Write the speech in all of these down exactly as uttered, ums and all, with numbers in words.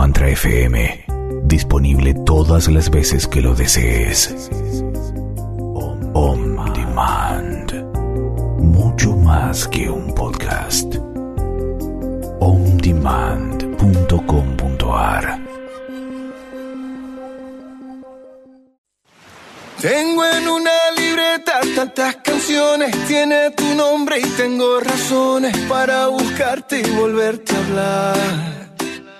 Mantra F M, disponible todas las veces que lo desees. On Demand, mucho más que un podcast. on demand punto com punto a r. Tengo en una libreta tantas canciones, tiene tu nombre y tengo razones para buscarte y volverte a hablar.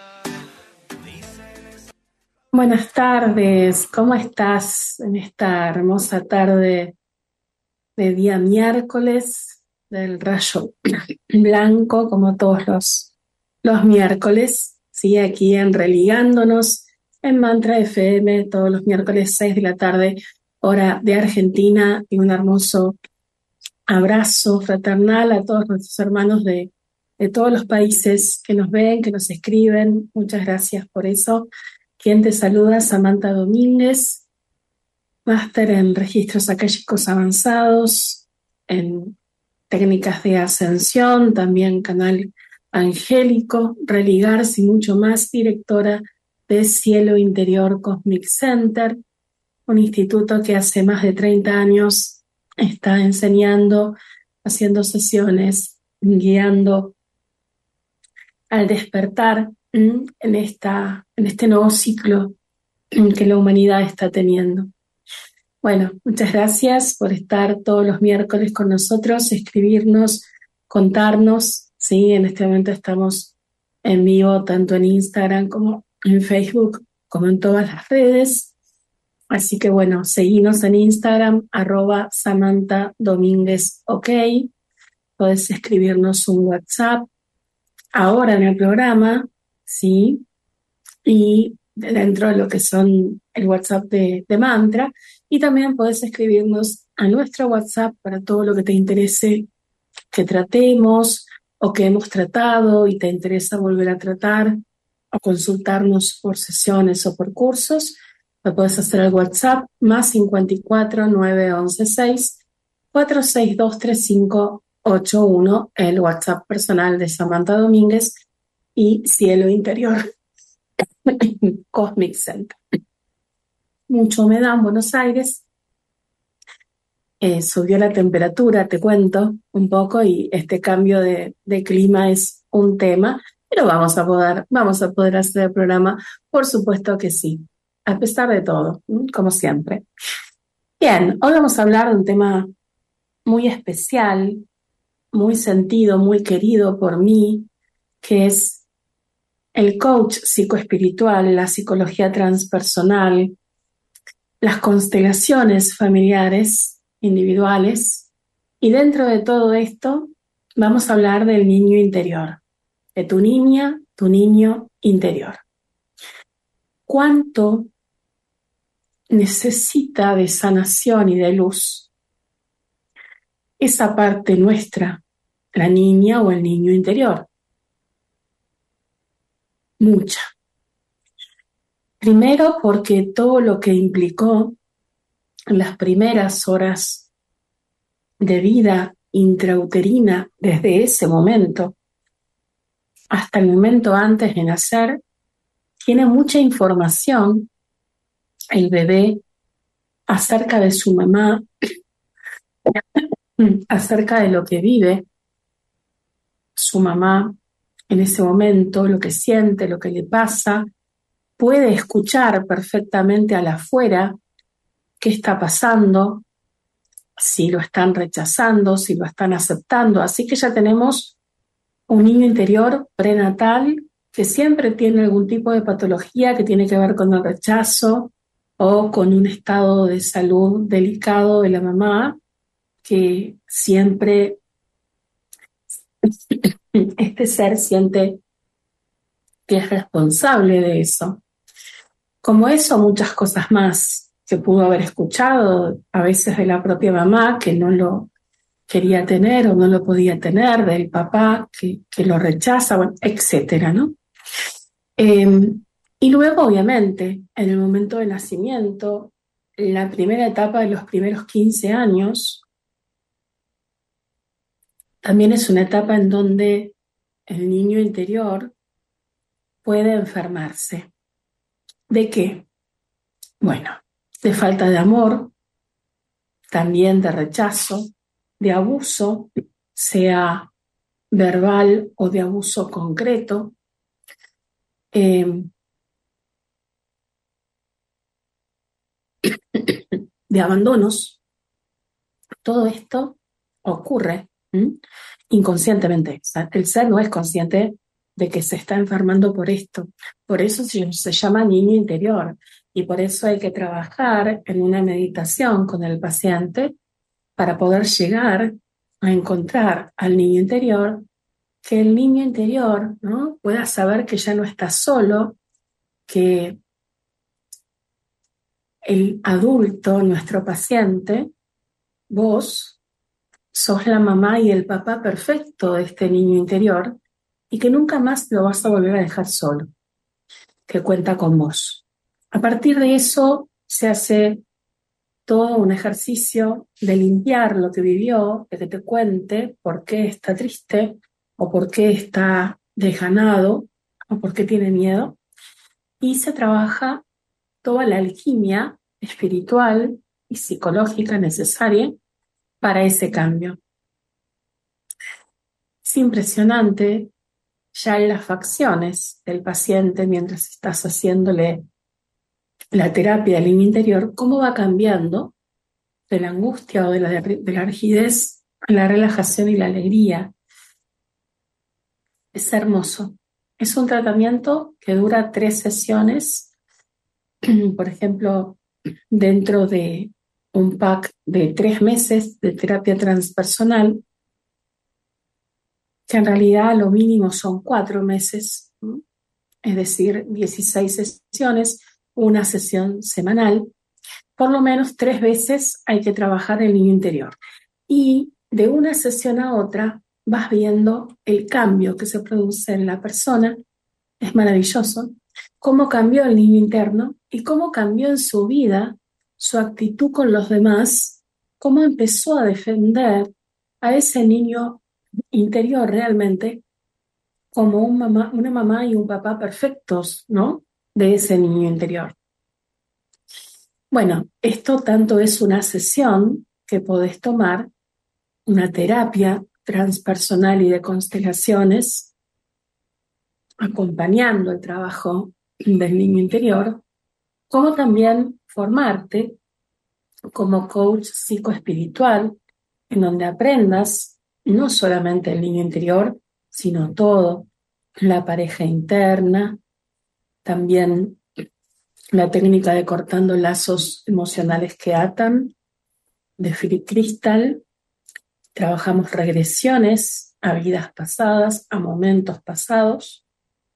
Buenas tardes, ¿cómo estás en esta hermosa tarde de día miércoles del rayo blanco, como todos los, los miércoles? Sí, aquí en Religándonos en Mantra F M, todos los miércoles seis de la tarde, hora de Argentina, y un hermoso abrazo fraternal a todos nuestros hermanos de, de todos los países que nos ven, que nos escriben. Muchas gracias por eso. Quien te saluda, Samantha Domínguez, máster en registros akáshicos avanzados, en técnicas de ascensión, también canal angélico, religarse y mucho más, directora de Cielo Interior Cosmic Center, un instituto que hace más de treinta años está enseñando, haciendo sesiones, guiando al despertar en, esta, en este nuevo ciclo que la humanidad está teniendo. Bueno, muchas gracias por estar todos los miércoles con nosotros, escribirnos, contarnos. Sí, en este momento estamos en vivo tanto en Instagram como en Facebook, como en todas las redes. Así que bueno, seguinos en Instagram, arroba Samantha Domínguez, ok. Podés escribirnos un WhatsApp ahora en el programa, ¿sí? Y dentro de lo que son el WhatsApp de, de Mantra. Y también podés escribirnos a nuestro WhatsApp para todo lo que te interese que tratemos o que hemos tratado y te interesa volver a tratar o consultarnos por sesiones o por cursos. Lo puedes hacer al WhatsApp más cincuenta y cuatro, nueve once seis, cuatro seis dos tres cinco ocho uno, el WhatsApp personal de Samantha Domínguez y Cielo Interior Cosmic Center. Mucha humedad en Buenos Aires, eh, subió la temperatura, te cuento un poco, y este cambio de, de clima es un tema, pero vamos a poder, vamos a poder hacer el programa, por supuesto que sí, a pesar de todo, como siempre. Bien, hoy vamos a hablar de un tema muy especial, muy sentido, muy querido por mí, que es el coach psicoespiritual, la psicología transpersonal, las constelaciones familiares, individuales, y dentro de todo esto vamos a hablar del niño interior, de tu niña, tu niño interior. ¿Cuánto necesita de sanación y de luz esa parte nuestra, la niña o el niño interior? Mucha. Primero, porque todo lo que implicó en las primeras horas de vida intrauterina, desde ese momento hasta el momento antes de nacer, tiene mucha información el bebé acerca de su mamá, acerca de lo que vive su mamá en ese momento, lo que siente, lo que le pasa. Puede escuchar perfectamente al afuera qué está pasando, si lo están rechazando, si lo están aceptando. Así que ya tenemos un niño interior prenatal que siempre tiene algún tipo de patología que tiene que ver con el rechazo o con un estado de salud delicado de la mamá, que siempre este ser siente que es responsable de eso. Como eso, muchas cosas más que pudo haber escuchado, a veces de la propia mamá, que no lo quería tener o no lo podía tener, del papá que, que lo rechaza, bueno, etcétera, ¿no? Eh, y luego, obviamente, en el momento del nacimiento, la primera etapa de los primeros quince años, también es una etapa en donde el niño interior puede enfermarse. ¿De qué? Bueno, de falta de amor, también de rechazo, de abuso, sea verbal o de abuso concreto, eh, de abandonos. Todo esto ocurre ¿m? inconscientemente. O sea, el ser no es consciente de que se está enfermando por esto. Por eso se, se llama niño interior y por eso hay que trabajar en una meditación con el paciente para poder llegar a encontrar al niño interior, que el niño interior, ¿no?, pueda saber que ya no está solo, que el adulto, nuestro paciente, vos, sos la mamá y el papá perfecto de este niño interior y que nunca más lo vas a volver a dejar solo, que cuenta con vos. A partir de eso se hace todo un ejercicio de limpiar lo que vivió, de que te cuente por qué está triste o por qué está desganado o por qué tiene miedo, y se trabaja toda la alquimia espiritual y psicológica necesaria para ese cambio. Es impresionante ya en las facciones del paciente mientras estás haciéndole la terapia del niño interior, cómo va cambiando de la angustia o de la, de la rigidez a la relajación y la alegría. Es hermoso. Es un tratamiento que dura tres sesiones, por ejemplo, dentro de un pack de tres meses de terapia transpersonal, que en realidad lo mínimo son cuatro meses, es decir, dieciséis sesiones, una sesión semanal. Por lo menos tres veces hay que trabajar el niño interior. Y de una sesión a otra vas viendo el cambio que se produce en la persona. Es maravilloso cómo cambió el niño interno y cómo cambió en su vida su actitud con los demás, cómo empezó a defender a ese niño interior realmente como un mamá, una mamá y un papá perfectos, ¿no?, de ese niño interior. Bueno, esto tanto es una sesión que podés tomar, una terapia transpersonal y de constelaciones, acompañando el trabajo del niño interior, como también formarte como coach psicoespiritual, en donde aprendas no solamente el niño interior, sino todo, la pareja interna, también la técnica de cortando lazos emocionales que atan, de Philip Crystal. Trabajamos regresiones a vidas pasadas, a momentos pasados.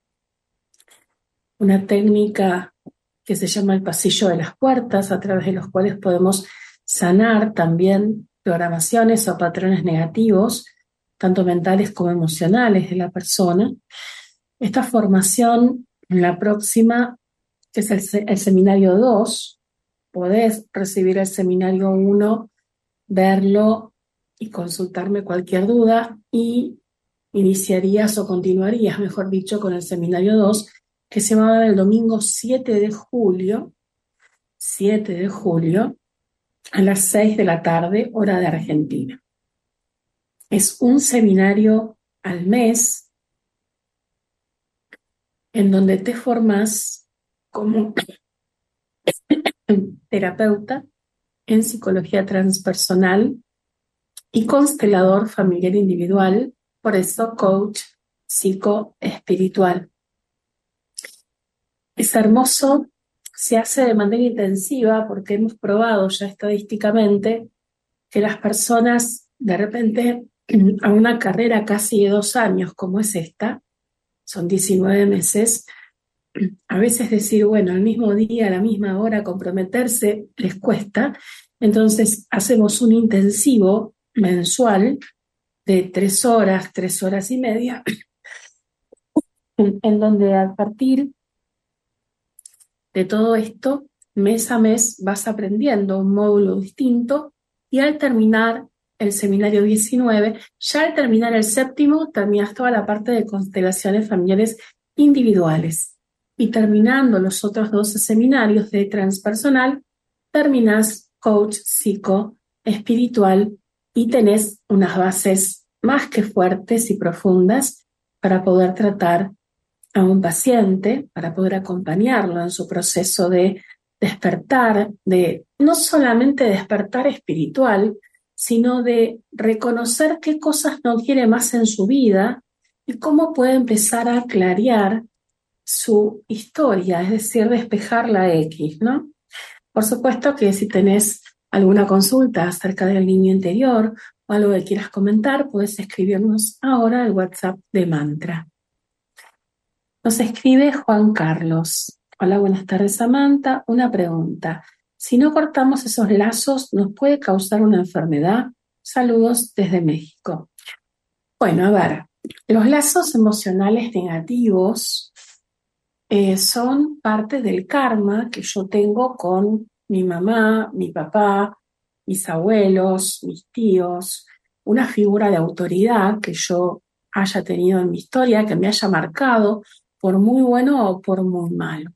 Una técnica que se llama el pasillo de las puertas, a través de los cuales podemos sanar también programaciones o patrones negativos, tanto mentales como emocionales de la persona. Esta formación, la próxima, que es el, el seminario dos, podés recibir el seminario uno, verlo y consultarme cualquier duda, y iniciarías o continuarías, mejor dicho, con el seminario dos, que se va el domingo siete de julio, siete de julio, a las seis de la tarde, hora de Argentina. Es un seminario al mes en donde te formás como terapeuta en psicología transpersonal y constelador familiar individual, por eso coach psicoespiritual. Es hermoso, se hace de manera intensiva porque hemos probado ya estadísticamente que las personas de repente a una carrera casi de dos años como es esta, son diecinueve meses, a veces decir, bueno, al mismo día, a la misma hora, comprometerse les cuesta. Entonces hacemos un intensivo mensual de tres horas, tres horas y media, en donde a partir de todo esto, mes a mes vas aprendiendo un módulo distinto, y al terminar el seminario diecinueve, ya al terminar el séptimo, terminas toda la parte de constelaciones familiares individuales. Y terminando los otros doce seminarios de transpersonal, terminás coach psico espiritual y tenés unas bases más que fuertes y profundas para poder tratar a un paciente, para poder acompañarlo en su proceso de despertar, de no solamente despertar espiritual, sino de reconocer qué cosas no quiere más en su vida y cómo puede empezar a clarear su historia, es decir, despejar la X, ¿no? Por supuesto que si tenés alguna consulta acerca del niño interior o algo que quieras comentar, puedes escribirnos ahora al WhatsApp de Mantra. Nos escribe Juan Carlos. Hola, buenas tardes, Samantha. Una pregunta. Si no cortamos esos lazos, ¿nos puede causar una enfermedad? Saludos desde México. Bueno, a ver, los lazos emocionales negativos eh, son parte del karma que yo tengo con mi mamá, mi papá, mis abuelos, mis tíos, una figura de autoridad que yo haya tenido en mi historia, que me haya marcado por muy bueno o por muy malo.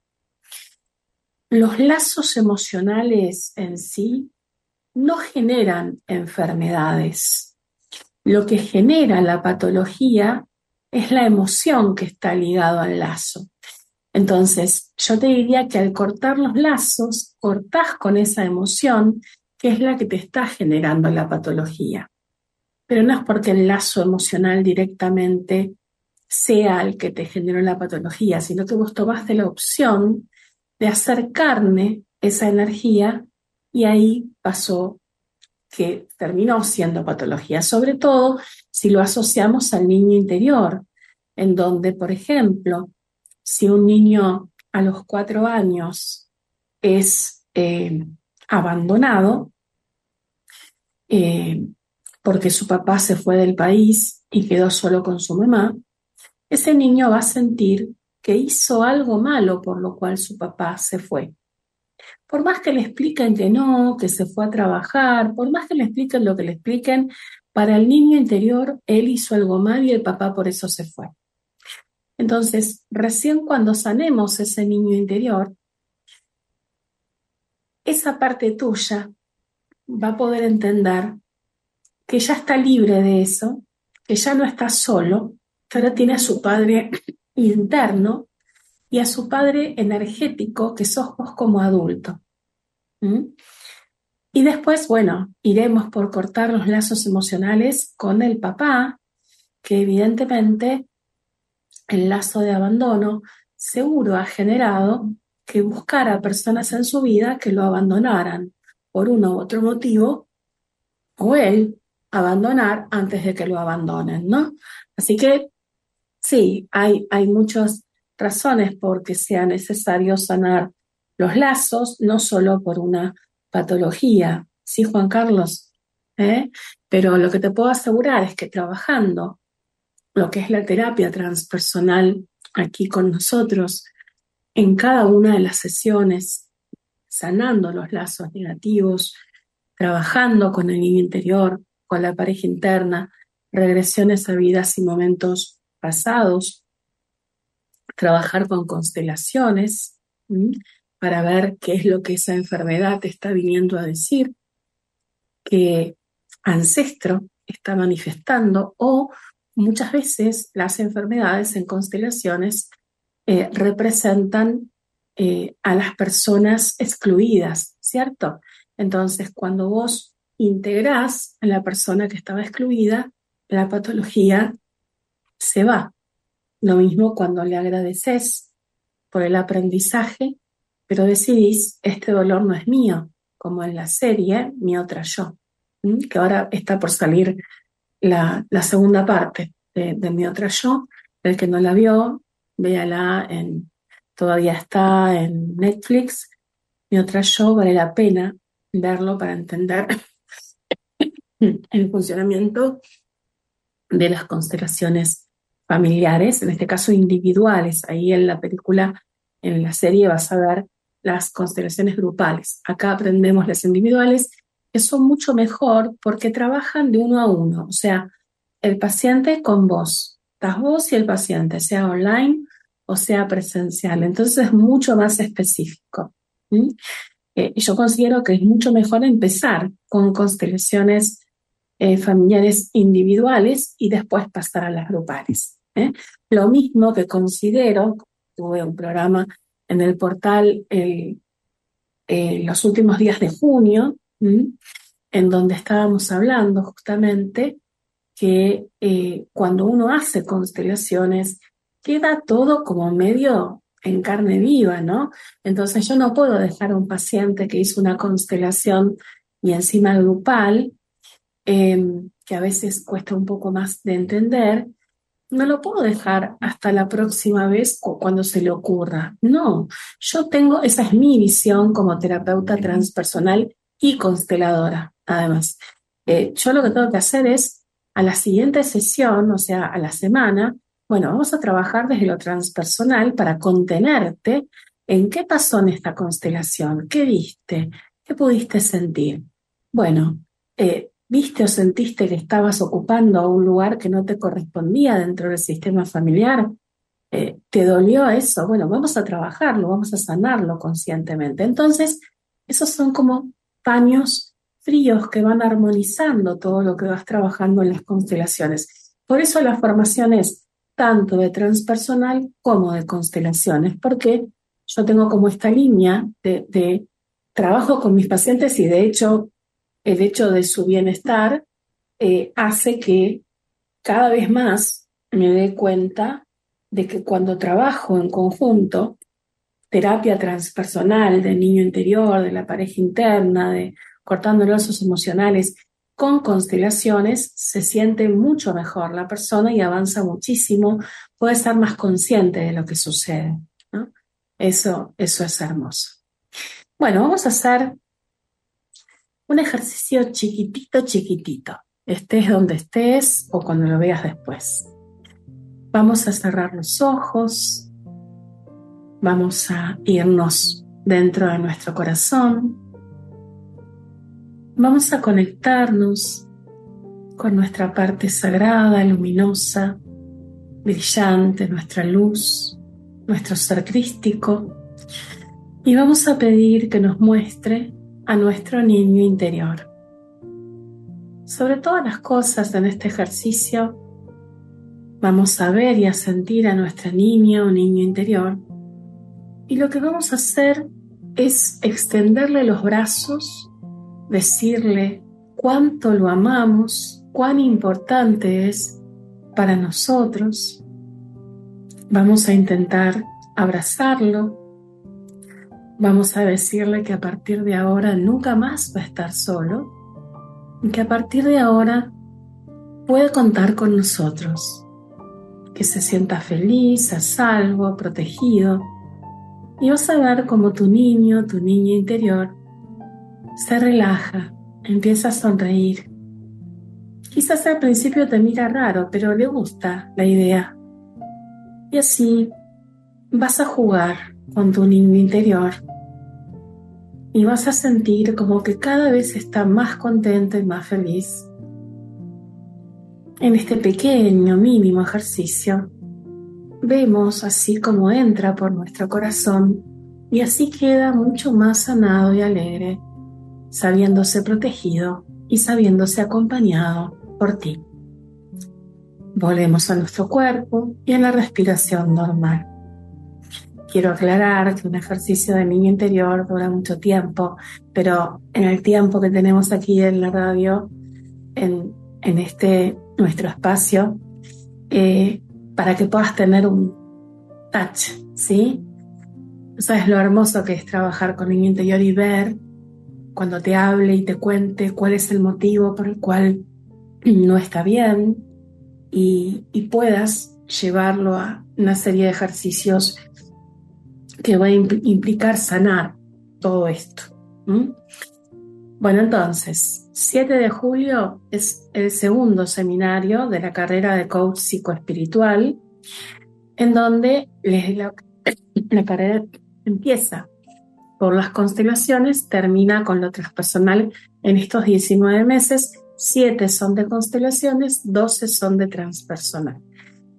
Los lazos emocionales en sí no generan enfermedades. Lo que genera la patología es la emoción que está ligado al lazo. Entonces, yo te diría que al cortar los lazos, cortás con esa emoción que es la que te está generando la patología. Pero no es porque el lazo emocional directamente sea el que te generó la patología, sino que vos tomaste la opción de hacer carne esa energía y ahí pasó que terminó siendo patología, sobre todo si lo asociamos al niño interior, en donde, por ejemplo, si un niño a los cuatro años es eh, abandonado eh, porque su papá se fue del país y quedó solo con su mamá, ese niño va a sentir que hizo algo malo por lo cual su papá se fue. Por más que le expliquen que no, que se fue a trabajar, por más que le expliquen lo que le expliquen, para el niño interior él hizo algo mal y el papá por eso se fue. Entonces, recién cuando sanemos ese niño interior, esa parte tuya va a poder entender que ya está libre de eso, que ya no está solo, que ahora tiene a su padre interno y a su padre energético, que sos vos como adulto. ¿Mm? Y después, bueno, iremos por cortar los lazos emocionales con el papá, que evidentemente el lazo de abandono seguro ha generado que buscara personas en su vida que lo abandonaran por uno u otro motivo, o él abandonar antes de que lo abandonen, ¿no? Así que sí, hay, hay muchas razones por que sea necesario sanar los lazos, no solo por una patología, ¿sí, Juan Carlos? ¿Eh? Pero lo que te puedo asegurar es que trabajando lo que es la terapia transpersonal aquí con nosotros, en cada una de las sesiones, sanando los lazos negativos, trabajando con el niño interior, con la pareja interna, regresiones a vidas y momentos pasados, trabajar con constelaciones ¿sí? para ver qué es lo que esa enfermedad te está viniendo a decir, qué ancestro está manifestando, o muchas veces las enfermedades en constelaciones eh, representan eh, a las personas excluidas, ¿cierto? Entonces, cuando vos integrás a la persona que estaba excluida, la patología se va. Lo mismo cuando le agradeces por el aprendizaje, pero decidís, este dolor no es mío, como en la serie Mi Otra Yo, ¿m? que ahora está por salir la, la segunda parte de, de Mi Otra Yo. El que no la vio, véala, en, todavía está en Netflix. Mi Otra Yo, vale la pena verlo para entender el funcionamiento de las constelaciones familiares, en este caso individuales. Ahí en la película, en la serie, vas a ver las constelaciones grupales. Acá aprendemos las individuales, que son mucho mejor porque trabajan de uno a uno. O sea, el paciente con vos, estás vos y el paciente, sea online o sea presencial. Entonces es mucho más específico. ¿Mm? Eh, yo considero que es mucho mejor empezar con constelaciones eh, familiares individuales y después pasar a las grupales. ¿eh? Lo mismo que considero, tuve un programa en el portal eh, eh, los últimos días de junio, ¿m? en donde estábamos hablando justamente que eh, cuando uno hace constelaciones, queda todo como medio en carne viva, ¿no? Entonces yo no puedo dejar a un paciente que hizo una constelación y encima grupal, eh, que a veces cuesta un poco más de entender, no lo puedo dejar hasta la próxima vez o cuando se le ocurra. No, yo tengo, esa es mi visión como terapeuta transpersonal y consteladora, además. Eh, yo lo que tengo que hacer es, a la siguiente sesión, o sea, a la semana, bueno, vamos a trabajar desde lo transpersonal para contenerte en qué pasó en esta constelación, qué viste, qué pudiste sentir. Bueno, eh, ¿viste o sentiste que estabas ocupando un lugar que no te correspondía dentro del sistema familiar? Eh, ¿te dolió eso? Bueno, vamos a trabajarlo, vamos a sanarlo conscientemente. Entonces, esos son como paños fríos que van armonizando todo lo que vas trabajando en las constelaciones. Por eso la formación es tanto de transpersonal como de constelaciones, porque yo tengo como esta línea de, de trabajo con mis pacientes y de hecho el hecho de su bienestar eh, hace que cada vez más me dé cuenta de que cuando trabajo en conjunto, terapia transpersonal del niño interior, de la pareja interna, de cortando lazos emocionales, con constelaciones, se siente mucho mejor la persona y avanza muchísimo, puede estar más consciente de lo que sucede, ¿no? Eso, eso es hermoso. Bueno, vamos a hacer un ejercicio chiquitito, chiquitito. Estés donde estés o cuando lo veas después. Vamos a cerrar los ojos. Vamos a irnos dentro de nuestro corazón. Vamos a conectarnos con nuestra parte sagrada, luminosa, brillante, nuestra luz, nuestro ser crístico. Y vamos a pedir que nos muestre a nuestro niño interior. Sobre todas las cosas en este ejercicio, vamos a ver y a sentir a nuestra niña o niño interior. Y lo que vamos a hacer es extenderle los brazos, decirle cuánto lo amamos, cuán importante es para nosotros. Vamos a intentar abrazarlo. Vamos a decirle que a partir de ahora nunca más va a estar solo y que a partir de ahora puede contar con nosotros, que se sienta feliz, a salvo, protegido. Y vas a ver cómo tu niño, tu niña interior se relaja, empieza a sonreír. Quizás al principio te mira raro, pero le gusta la idea. Y así vas a jugar con tu niño interior y vas a sentir como que cada vez está más contento y más feliz. En este pequeño, mínimo ejercicio, vemos así como entra por nuestro corazón y así queda mucho más sanado y alegre, sabiéndose protegido y sabiéndose acompañado por ti. Volvemos a nuestro cuerpo y a la respiración normal. Quiero aclarar que un ejercicio de niño interior dura mucho tiempo, pero en el tiempo que tenemos aquí en la radio, en, en este nuestro espacio, eh, para que puedas tener un touch, ¿sí? ¿Sabes lo hermoso que es trabajar con niño interior y ver cuando te hable y te cuente cuál es el motivo por el cual no está bien y, y puedas llevarlo a una serie de ejercicios que va a implicar sanar todo esto? ¿Mm? Bueno, entonces, siete de julio es el segundo seminario de la carrera de coach psicoespiritual, en donde la, la carrera empieza por las constelaciones, termina con lo transpersonal en estos diecinueve meses. siete son de constelaciones, doce son de transpersonal.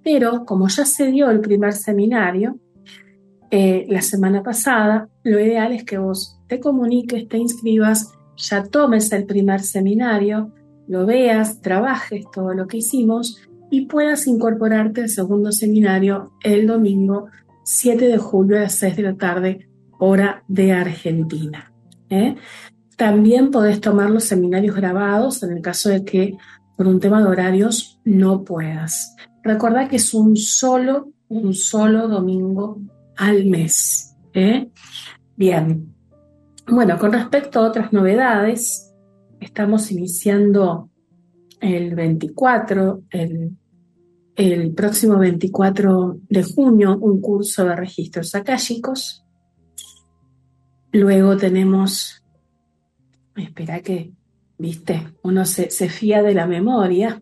Pero como ya se dio el primer seminario eh, la semana pasada, lo ideal es que vos te comuniques, te inscribas, ya tomes el primer seminario, lo veas, trabajes todo lo que hicimos y puedas incorporarte al segundo seminario el domingo siete de julio a las seis de la tarde, hora de Argentina. ¿eh? También podés tomar los seminarios grabados en el caso de que por un tema de horarios no puedas. Recordá que es un solo, un solo domingo al mes. ¿eh? Bien. Bueno, con respecto a otras novedades, estamos iniciando el veinticuatro, el, el próximo veinticuatro de junio, un curso de registros akáshicos. Luego tenemos... Espera que, viste, uno se, se fía de la memoria.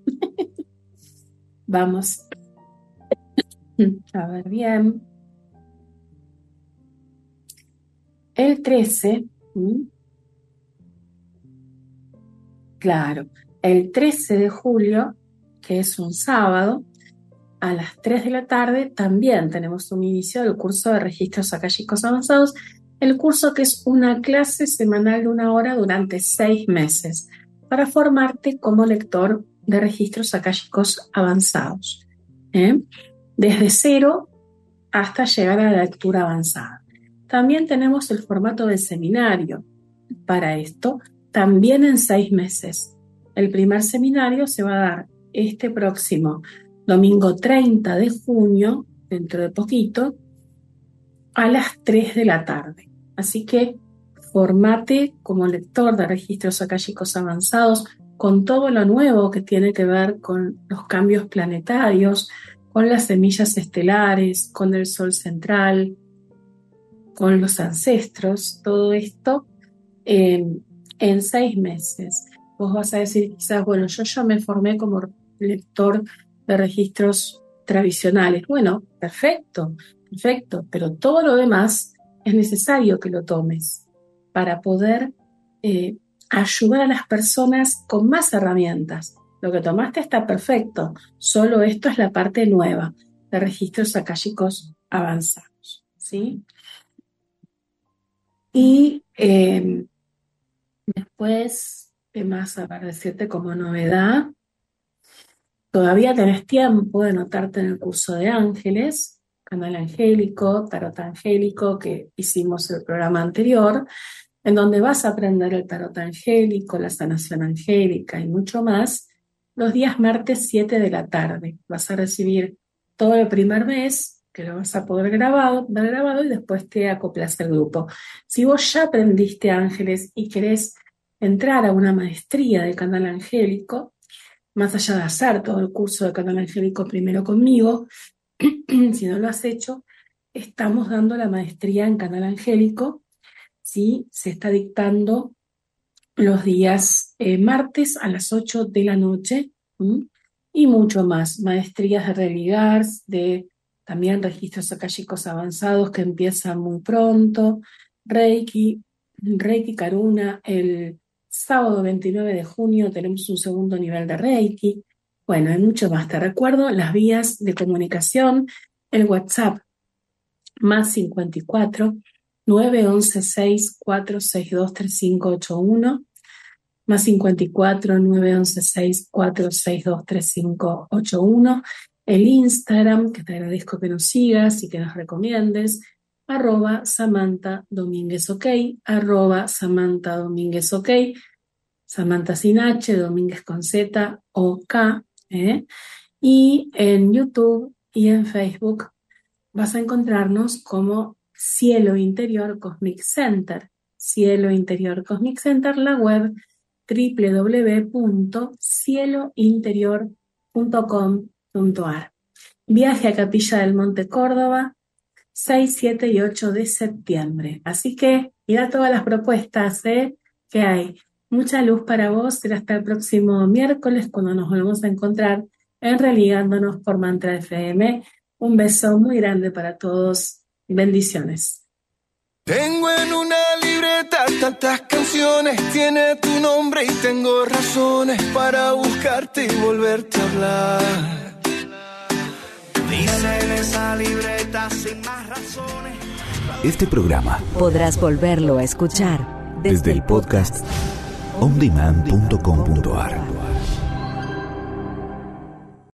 Vamos a ver bien. El trece, ¿m? claro, el trece de julio, que es un sábado, a las tres de la tarde, también tenemos un inicio del curso de registros akáshicos avanzados. El curso que es una clase semanal de una hora durante seis meses para formarte como lector de registros akáshicos avanzados, ¿eh? Desde cero hasta llegar a la lectura avanzada. También tenemos el formato de seminario para esto, también en seis meses. El primer seminario se va a dar este próximo domingo treinta de junio, dentro de poquito, a las tres de la tarde. Así que formate como lector de registros akáshicos avanzados con todo lo nuevo que tiene que ver con los cambios planetarios, con las semillas estelares, con el sol central, con los ancestros, todo esto en, en seis meses. Vos vas a decir quizás, bueno, yo ya me formé como lector de registros tradicionales. Bueno, perfecto, perfecto, pero todo lo demás es necesario que lo tomes para poder eh, ayudar a las personas con más herramientas. Lo que tomaste está perfecto, solo esto es la parte nueva de registros akáshicos avanzados, ¿sí? Y eh, después, ¿qué más para decirte como novedad? Todavía tenés tiempo de anotarte en el curso de ángeles, canal angélico, tarot angélico, que hicimos el programa anterior, en donde vas a aprender el tarot angélico, la sanación angélica y mucho más, los días martes siete de la tarde. Vas a recibir todo el primer mes, que lo vas a poder grabado, ver grabado y después te acoplas al grupo. Si vos ya aprendiste ángeles y querés entrar a una maestría de canal angélico, más allá de hacer todo el curso de canal angélico primero conmigo, si no lo has hecho, estamos dando la maestría en canal angélico, ¿sí? Se está dictando los días eh, martes a las ocho de la noche, ¿m? Y mucho más, maestrías de religar, de también registros akáshicos avanzados que empiezan muy pronto, Reiki, Reiki Karuna, el sábado veintinueve de junio tenemos un segundo nivel de Reiki. Bueno, hay mucho más. Te recuerdo las vías de comunicación, el WhatsApp, más cincuenta y cuatro, nueve once, seis cuatro seis dos, tres cinco ocho uno, más cincuenta y cuatro, nueve once, seis cuatro seis dos, tres cinco ocho uno, el Instagram, que te agradezco que nos sigas y que nos recomiendes, arroba Samantha Domínguez OK, arroba Samantha Domínguez OK, Samantha sin H, Domínguez con Z, OK, ¿eh? Y en YouTube y en Facebook vas a encontrarnos como Cielo Interior Cosmic Center, Cielo Interior Cosmic Center, la web doble u doble u doble u punto cielo interior punto com punto a r. Viaje a Capilla del Monte Córdoba, seis, siete y ocho de septiembre. Así que mira todas las propuestas ¿eh? que hay. Mucha luz para vos. Será hasta el próximo miércoles cuando nos volvemos a encontrar en Religándonos por Mantra F M. Un beso muy grande para todos. Bendiciones. Tengo en una libreta tantas canciones, tiene tu nombre y tengo razones para buscarte y volverte a hablar. en esa libreta sin más razones. Este programa podrás volverlo a escuchar desde el podcast on demand punto com punto a r.